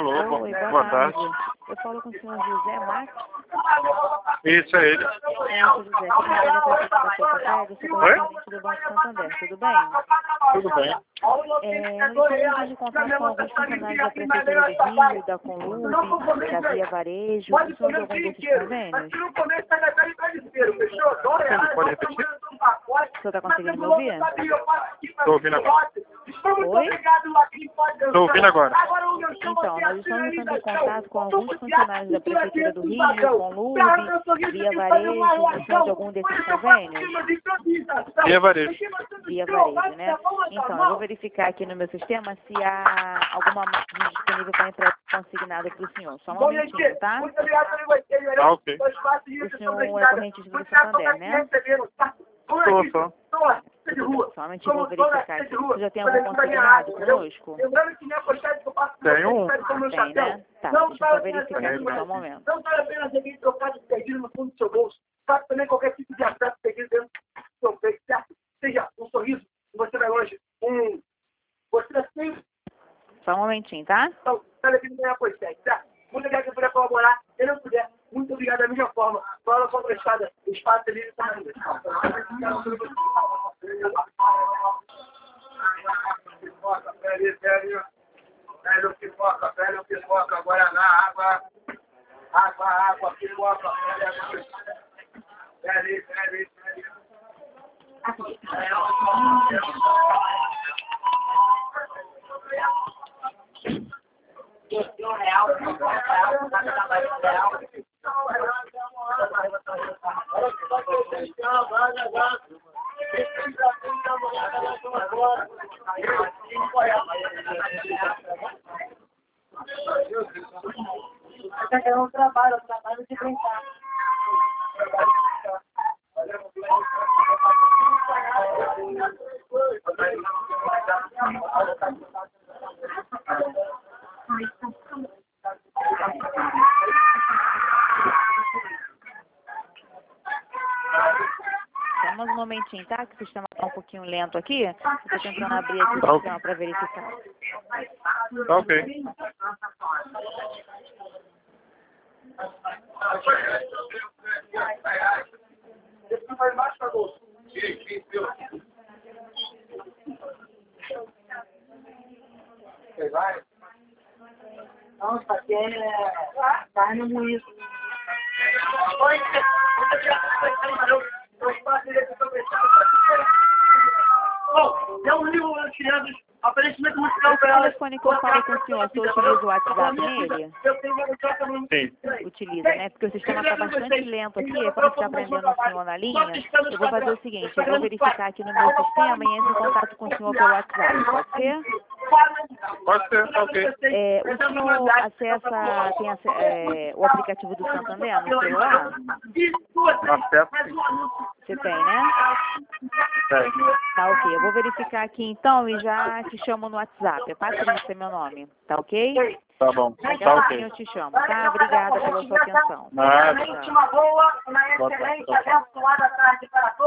Alô, Oi, boa tarde. Eu falo com o senhor José Max. Isso é ele. Senhor José, que me liga para aqui da Copa eu sou correspondente do Banco Santander, tudo bem? Tudo bem. Nós estamos em contato com alguns funcionários da Prefeitura do Rio, da Conlube, da Via Varejo, o senhor de algum desses convênios? Sim, pode repetir? O senhor está conseguindo me ouvir? Estou ouvindo agora. Oi? Estou ouvindo agora. Então, nós estamos entrando em contato com alguns funcionários da Prefeitura do Rio, Conlube, Via Varejo, o senhor de algum desses convênios? Via Varejo. Via Varejo, né? Então, eu vou verificar aqui no meu sistema se há alguma máquina disponível para entrar consignada para o senhor. Só um momentinho, tá? Ah, ok. O senhor é correntista do Santander, né? Estou só. Somente vou verificar aqui. Você já tem algum consignado conosco? Tenho um. Tem, né? Tá, deixa eu só verificar aqui só um momento. Não vale a pena alguém trocar de perdido no fundo do seu bolso. Sabe também qualquer tipo de afeto perdido dentro do seu peito, certo? Seja um sorriso, você vai longe. Você assim. Só um momentinho, tá? Então, sabe aqui no ganhar por 7, certo? Muito obrigado que puder colaborar. Se não puder, muito obrigado da mesma forma. Fala com a prestada. O espaço é livre para mim. Velho pipoca, Guaraná, água, pipoca, velho. É um trabalho de brincar. Só mais um momentinho, tá? Que o sistema tá um pouquinho lento aqui. Estou tentando abrir aqui o sistema para verificar. Tá ok. Esse vai mais para bolsa. Você vai? Nossa, aqui é carne moída. Deu um livro para as crianças. Aparecimento musical para elas. O telefone que eu falo com o senhor, o senhor utiliza o WhatsApp nele? Sim. Utiliza, né? Porque o sistema está bastante lento aqui, é como está aprendendo o senhor na linha. Eu vou fazer o seguinte, eu vou verificar aqui no meu sistema e entro em contato com o senhor pelo WhatsApp, pode ser? Pode ser, tá ok. O senhor tem o aplicativo do Santander no celular? Acesso. Você tem, né? Tem. Tá ok. Eu vou verificar aqui então e já te chamo no WhatsApp. É Patrícia, meu nome. Tá ok? Tá bom. Daqui Tá a pouquinho ok. eu te chamo, tá? Obrigada pela sua atenção. Nada. Uma boa, uma excelente, abençoada tarde para todos.